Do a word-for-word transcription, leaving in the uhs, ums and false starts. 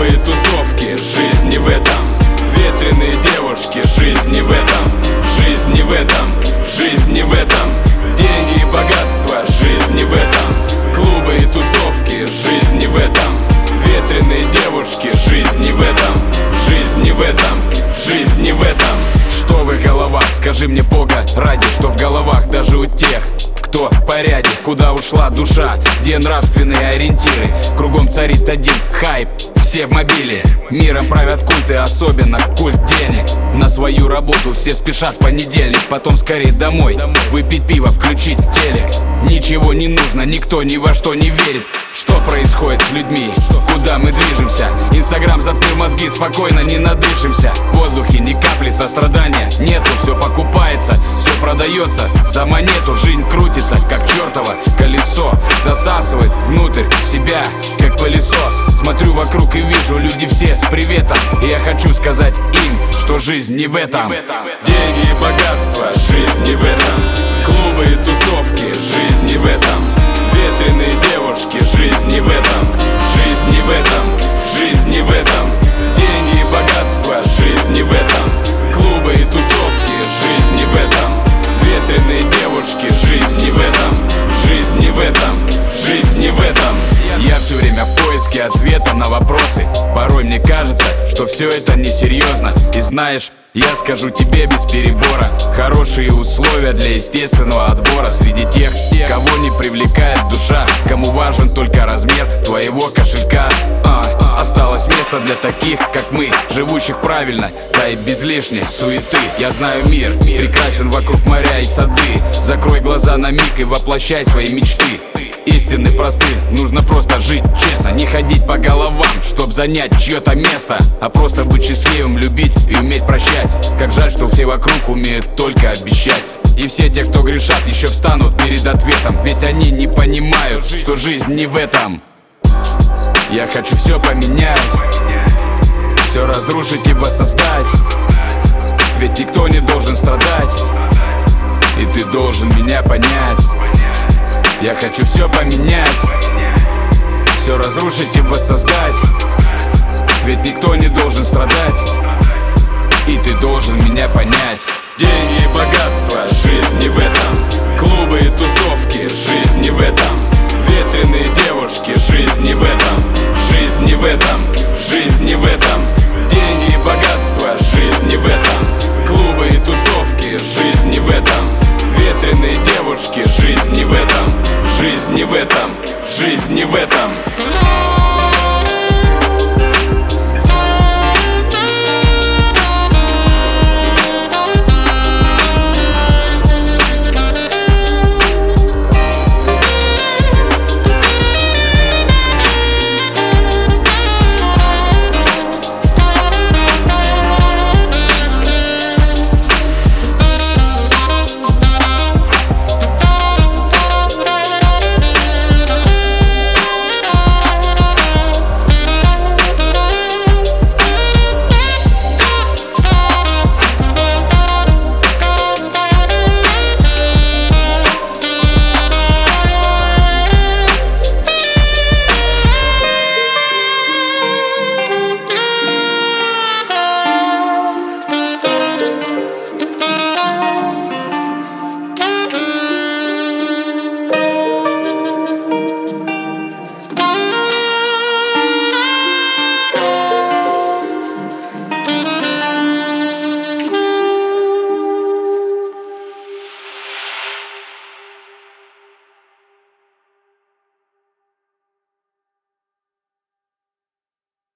Клубы и тусовки, жизнь не в этом. Ветреные девушки, жизнь не в этом. Жизнь не в этом, жизнь не в этом. Деньги и богатство, жизнь не в этом. Клубы и тусовки, жизнь не в этом. Ветреные девушки, жизнь не в этом. Жизнь не в этом, жизнь не в этом. Что в их головах, скажи мне, Бога ради, что в головах даже у тех, кто в порядке, куда ушла душа, где нравственные ориентиры. Кругом царит один хайп, все в мобиле. Миром правят культы, особенно культ денег. На свою работу все спешат в понедельник, потом скорее домой, выпить пиво, включить телек. Ничего не нужно, никто ни во что не верит. Что происходит с людьми, куда мы движемся? Инстаграм затмил мозги, спокойно не надышимся. В воздухе ни капли сострадания нету, все покупается, все продается за монету. Жизнь крутится, как чертово колесо, засасывает внутрь себя, как пылесос. Смотрю вокруг и вижу, люди все с приветом, и я хочу сказать им, что жизнь не в этом. Деньги и богатство, жизнь не в этом. Клубы и тусовки, жизнь не в этом. Ветреные девушки, жизнь не в этом. Жизнь не в этом, жизнь не в этом. Деньги и богатство, жизнь не в этом. Клубы и тусовки, жизнь не в этом. Ветреные девушки, жизнь не в этом. Жизнь не в этом, жизнь не в этом. Я все время в поиске ответа на вопросы. Порой мне кажется, что все это несерьезно. И знаешь, я скажу тебе без перебора: хорошие условия для естественного отбора среди тех, кого не привлекает душа, кому важен только размер твоего кошелька. а, Осталось место для таких, как мы, живущих правильно, да и без лишней суеты. Я знаю, мир прекрасен вокруг моря и сады. Закрой глаза на миг и воплощай свои мечты. Истины просты, нужно просто жить честно. Не ходить по головам, чтоб занять чье-то место, а просто быть счастливым, любить и уметь прощать. Как жаль, что все вокруг умеют только обещать. И все те, кто грешат, еще встанут перед ответом. Ведь они не понимают, что жизнь не в этом. Я хочу все поменять, все разрушить и воссоздать. Ведь никто не должен страдать, и ты должен меня понять. Я хочу все поменять, все разрушить и воссоздать. Ведь никто не должен страдать, и ты должен меня понять. Деньги и богатство, жизнь не в этом. Клубы и тусовки, жизнь не в этом. Ветреные девушки, жизнь не в этом. Жизнь не в этом, жизнь не в этом. Деньги и богатство, жизнь не в этом. Клубы и тусовки, жизнь не в этом. Ветреные девушки, жизнь не в этом. Жизнь не в этом, жизнь не в этом.